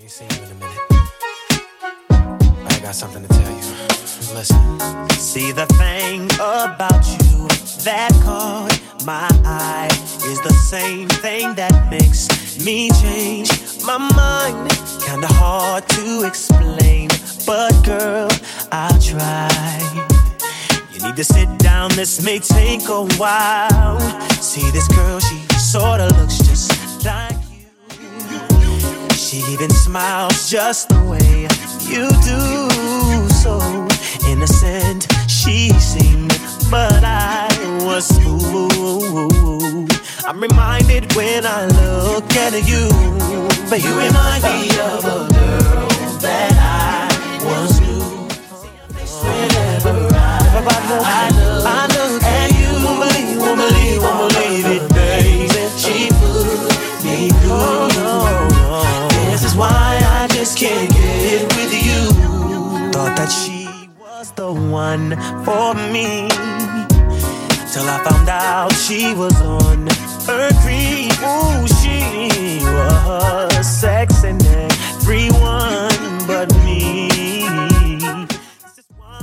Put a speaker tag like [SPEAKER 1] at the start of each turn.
[SPEAKER 1] See you in a minute. I got something to tell you. Listen.
[SPEAKER 2] See, the thing about you that caught my eye is the same thing that makes me change my mind. Kinda hard to explain, but girl, I'll try. You need to sit down, this may take a while. See, this girl, she sorta looks just like you. She even smiles just the way you do. So innocent she seemed, but I was fooled. I'm reminded when I look at you, but you remind me of a girl that I once knew. Whenever I look at you, won't believe it, baby. She put me through. This is why I just can't get with you. Thought that she was the one for me, till I found out she was on her creep. Ooh, she was sexing